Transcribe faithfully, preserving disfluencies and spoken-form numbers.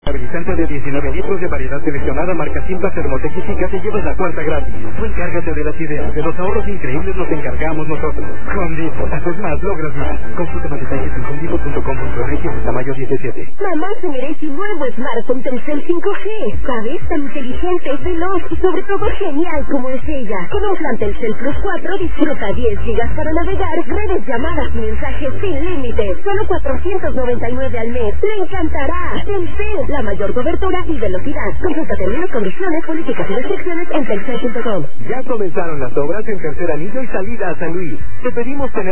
Estabilizante de diecinueve litros de variedad seleccionada marca Simpla Termotecnica te llevas la cuarta gratis. Tú encárgate de las ideas, de los ahorros increíbles nos encargamos nosotros. Home Depot, haces más, logras más. Consulta más detalles en home depot punto com punto m x hasta mayo diecisiete. Mamá se merece un nuevo smartphone Telcel cinco G. ¿Sabes? Tan inteligente, veloz y sobre todo genial como es ella. Con un plan Telcel Plus cuatro disfruta diez gigas para navegar, redes, llamadas y mensajes sin límites. Solo cuatrocientos noventa y nueve al mes. ¡Le encantará! Telcel, la mayor cobertura y velocidad. Consulta términos, condiciones, políticas y restricciones en telcel punto com. Ya comenzaron las obras en Tercer Anillo y salida a San Luis. Te pedimos tener